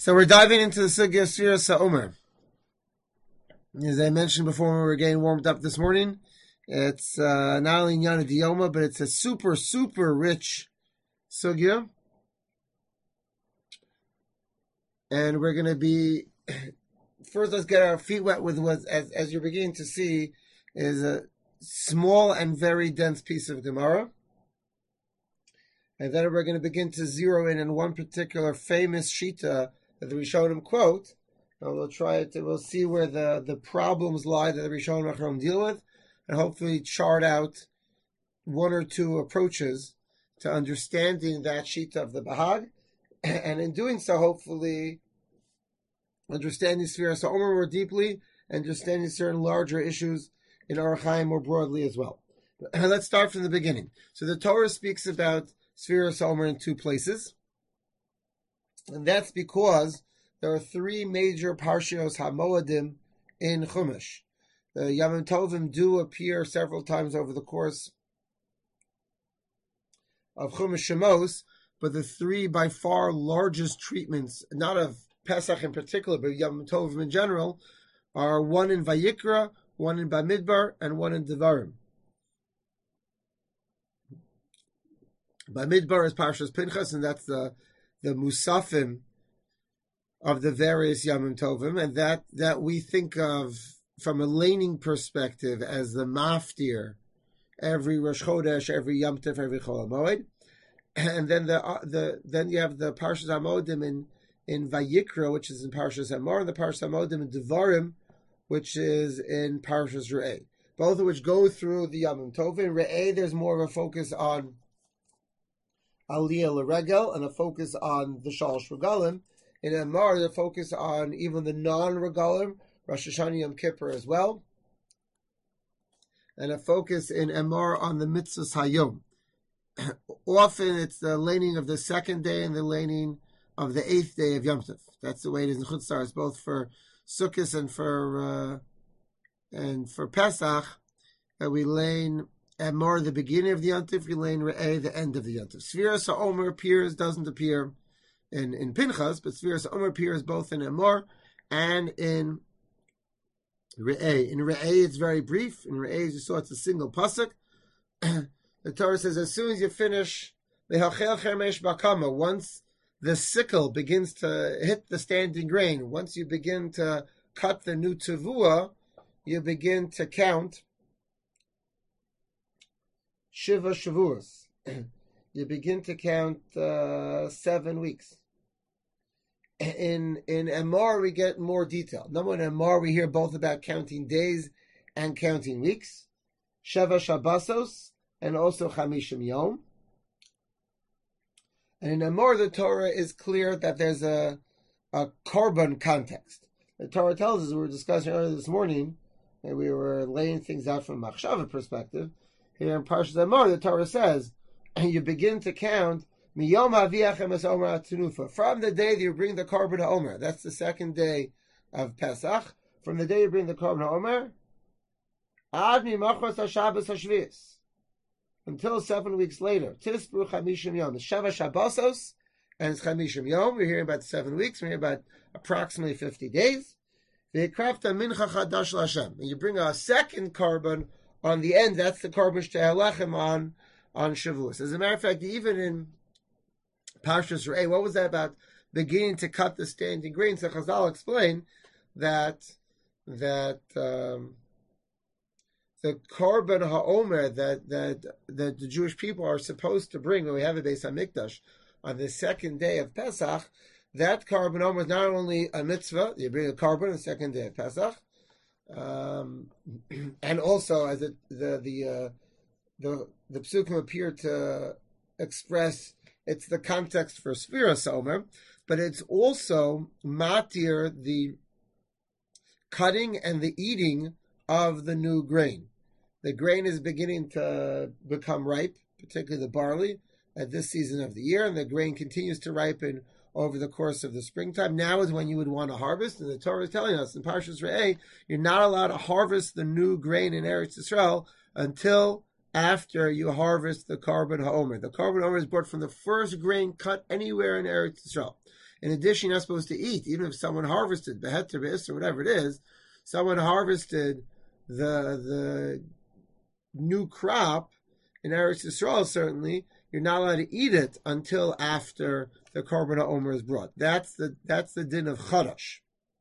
So we're diving into the Sugya Sfiras HaOmer. As I mentioned before when we were getting warmed up this morning, it's not only Yana Dioma, but it's a super, super rich Sugya. And we're going to be, first let's get our feet wet with what, as you're beginning to see, is a small and very dense piece of Gemara. And then we're going to begin to zero in on one particular famous Shita that the Rishonim quote. And we'll see where the problems lie that the Rishonim Achronim deal with, and hopefully chart out one or two approaches to understanding that Shita of the Bahag. And in doing so, hopefully understanding Sfiras HaOmer more deeply, understanding certain larger issues in Orach Chaim more broadly as well. Let's start from the beginning. So the Torah speaks about Sfiras HaOmer in two places. And that's because there are three major Parshios HaMoadim in Chumash. The Yamim Tovim do appear several times over the course of Chumash Shemos, but the three by far largest treatments, not of Pesach in particular, but Yamim Tovim in general, are one in Vayikra, one in Bamidbar, and one in Devarim. Bamidbar is Parshas Pinchas, and that's the Musafim of the various Yamim Tovim, and that we think of from a laning perspective as the maftir, every Rosh Chodesh, every Yom Tov, every Chol HaMoed. And then then you have the Parshas HaModim in Vayikra, which is in Parshas Emor, and the Parshas HaModim in Devarim, which is in Parshas Re'eh. Both of which go through the Yamim Tovim. Re'eh, there's more of a focus on Aliyah L'Regel and a focus on the Shalosh Regalim. In Emor, the focus on even the non-Regalim, Rosh Hashanah, Yom Kippur as well. And a focus in Emor on the Mitzvahs Hayom. Often it's the laning of the second day and the laning of the 8th day of Yom Tov. That's the way it is in Chutzar. It's both for Sukkot and for Pesach. That we lane Emor the beginning of the Yom Tov, we lane Re'eh the end of the Yom Tov. Sfiras HaOmer doesn't appear in Pinchas, but Sfiras HaOmer appears both in Emor and in Re'eh. In Re'eh, it's very brief. In Re'eh, as you saw, it's a single pasuk. The Torah says, as soon as you finish once the sickle begins to hit the standing grain, once you begin to cut the new tavua, you begin to count Shiva Shavuos. You begin to count 7 weeks. In Emor, we get more detail. Number one, in Emor, we hear both about counting days and counting weeks. Sheva Shabbosos, and also Chamishim Yom. And in Emor, the Torah is clear that there's a korban context. The Torah tells us, we were discussing earlier this morning, and we were laying things out from a Machshava perspective. Here in Parshas Emor, the Torah says, and you begin to count Miyom Haviachem Es Omer Atzunufa, from the day that you bring the korban HaOmer. That's the second day of Pesach. From the day you bring the korban HaOmer, Ad Mimachos HaShabbos HaShvius, until 7 weeks later. Tispru Chamishim Yom. It's Sheva Shabbosos, and it's Chamishim Yom. We're hearing about 7 weeks. We're hearing about approximately 50 days. Ve'krafta Mincha Chadash L'Hashem. And you bring a second korban on the end. That's the korban Shte'alechem on Shavuos. As a matter of fact, even in Parshas Re'eh, what was that about? Beginning to cut the standing grain. So Chazal explain that the korban haomer that the Jewish people are supposed to bring when we have a Beis Hamikdash on the second day of Pesach, that korban haomer is not only a mitzvah, you bring a korban on the second day of Pesach, and also as the psukim appear to express, it's the context for Sfiras HaOmer, but it's also matir, the cutting and the eating of the new grain. The grain is beginning to become ripe, particularly the barley, at this season of the year, and the grain continues to ripen over the course of the springtime. Now is when you would want to harvest, and the Torah is telling us in Parshas Re'eh, you're not allowed to harvest the new grain in Eretz Yisrael until after you harvest the korban haomer. The korban haomer is brought from the first grain cut anywhere in Eretz Yisrael. In addition, you're not supposed to eat, even if someone harvested beheter, be'is, or whatever it is. Someone harvested the new crop in Eretz Yisrael. Certainly, you're not allowed to eat it until after the Korban HaOmer is brought. That's the din of Chadash.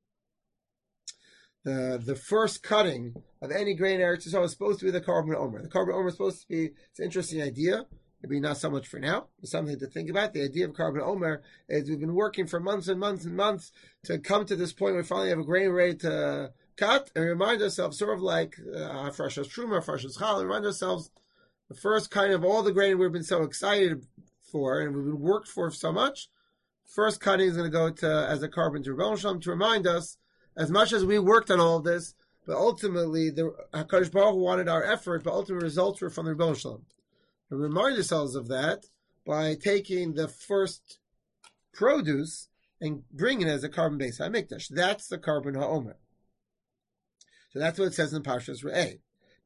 The first cutting of any grain in Eretz Yisrael is supposed to be the Korban HaOmer. The Korban HaOmer is supposed to be, it's an interesting idea, maybe not so much for now, but something to think about. The idea of Korban HaOmer is we've been working for months and months and months to come to this point where we finally have a grain ready to cut and remind ourselves, sort of like Frashas Truma, Frashas Chal, and remind ourselves the first kind of all the grain we've been so excited for and we've been worked for so much. First cutting is going to go to as a carbon to Rebbe Shalom to remind us, as much as we worked on all of this, but ultimately the HaKadosh Baruch Hu wanted our effort, but ultimate results were from the Rebbe Shalom. And remind ourselves of that by taking the first produce and bringing it as a carbon base HaMikdash. That's the Korban HaOmer. So that's what it says in Parshas Re'eh.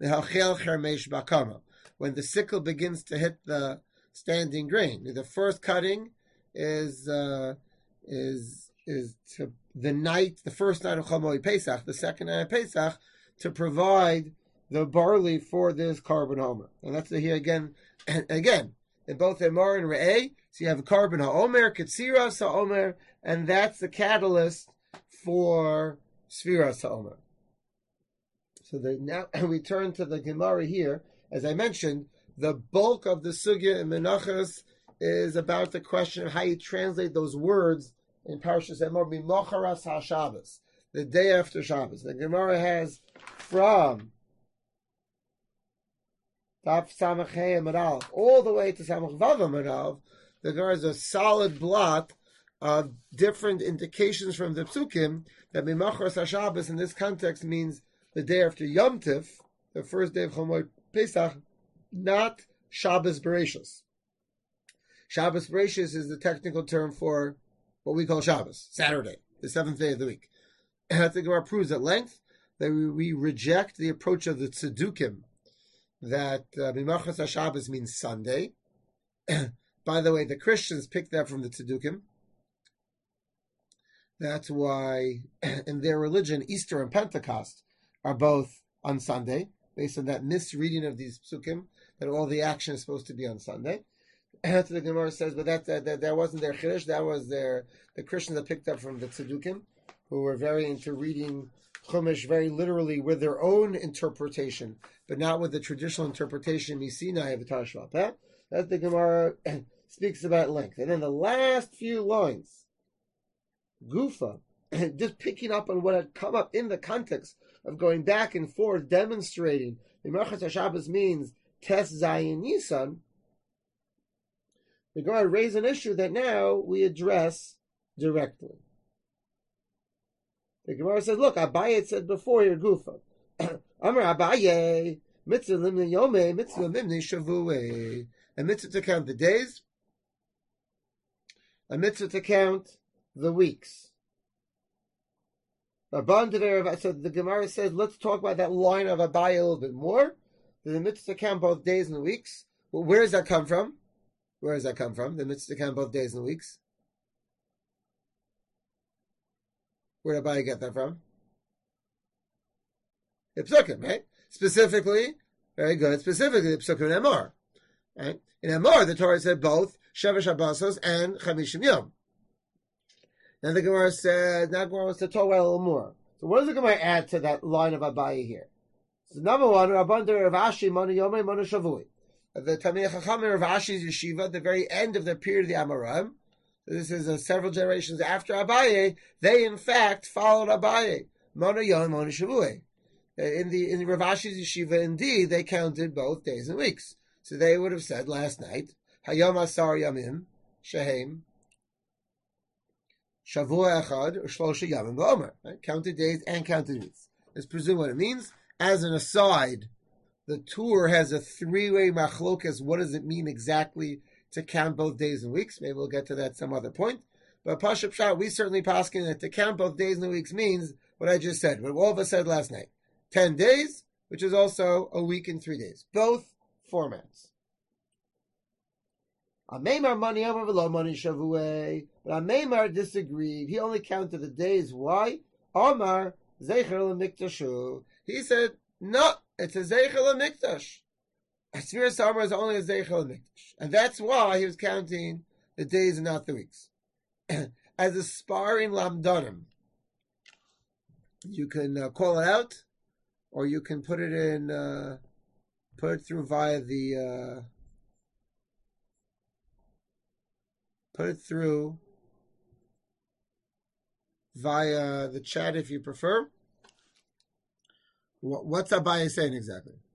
When the sickle begins to hit the standing grain, the first cutting is to the first night of Chol Moed Pesach, the second night of Pesach, to provide the barley for this Korban HaOmer. And that's here again, and again, in both Emor and Re'eh, so you have a Korban HaOmer, Ketziras HaOmer, and that's the catalyst for Sfiras HaOmer. So now we turn to the Gemara here. As I mentioned, the bulk of the Sugya in Menachos is about the question of how you translate those words in Parshas Emor, Mimocharas HaShabbos, the day after Shabbos. The Gemara has from Daf Samach Hey Amud Aleph all the way to Samach Vav Amud Aleph. The Gemara is a solid blot of different indications from the Psukim that Mimocharas HaShabbos in this context means the day after Yom Tif, the first day of Chol Moed Pesach, not Shabbos Bereshis. Shabbos Bereshis is the technical term for what we call Shabbos, Saturday, the seventh day of the week. And I think Gemara proves at length that we reject the approach of the Tzedukim that Mimachas HaShabbos means Sunday. By the way, the Christians picked that from the Tzedukim. That's why in their religion, Easter and Pentecost are both on Sunday, based on that misreading of these psukim, that all the action is supposed to be on Sunday. And the Gemara says, but that wasn't their chiddush, that was the Christians that picked up from the Tzedukim, who were very into reading Chumash very literally with their own interpretation, but not with the traditional interpretation, Misinai of the Tashva. That the Gemara speaks about at length. And then the last few lines, Gufa, just picking up on what had come up in the context of going back and forth, demonstrating the Mimachas HaShabbos means Tes Zayin Nisan. The Gemara raised an issue that now we address directly. The Gemara says, look, Abaye said before here, Gufa. Amar Abaye, mitzvah limni yome, mitzvah limni shavue. A mitzvah to count the days, a mitzvah to count the weeks. So the Gemara says, let's talk about that line of Abaye a little bit more. The mitzvah to count both days and the weeks. Well, where does that come from? Where does that come from? The mitzvah to count both days and the weeks. Where did Abaye get that from? The Psukim, right? Specifically, very good. Specifically, the Psukim in Emor. Right? In Emor, the Torah said both Shevesh Abbasos and Chamishim Yom. Now the Gemara said, now Gemara wants to talk about a little more. So what does the Gemara add to that line of Abaye here? So number one, Rabban Rav Ashi, Manu Yomei, Manu Shavui. The Talmidei Chachamim Rav Ashi's yeshiva, at the very end of the period of the Amoraim, this is several generations after Abaye, they in fact followed Abaye. Manu Yomei, Manu Shavui. In Rav Ashi's yeshiva, indeed, they counted both days and weeks. So they would have said last night, Hayom Asar Yamim, Shehem, Shavua Echad, or Shlosha Yamim B'Omer. Counted days and counted weeks. Let's presume what it means. As an aside, the Tur has a three-way machlokas. What does it mean exactly to count both days and weeks? Maybe we'll get to that some other point. But Pashup Shah, we certainly paskin that to count both days and weeks means what I just said, what all of us said last night. 10 days, which is also a week and 3 days. Both formats. Ameimar mani amar v'lo mani shavue. But Ameimar disagreed. He only counted the days. Why? Omar zecher l'miktashu. He said, no, it's a zecher l'miktash. Sfiras Amar is only a zecher l'miktash. And that's why he was counting the days and not the weeks. As a sparring lamdanim, you can call it out, or you can put it in, put it through via the, put it through via the chat if you prefer. What's Abaye saying exactly?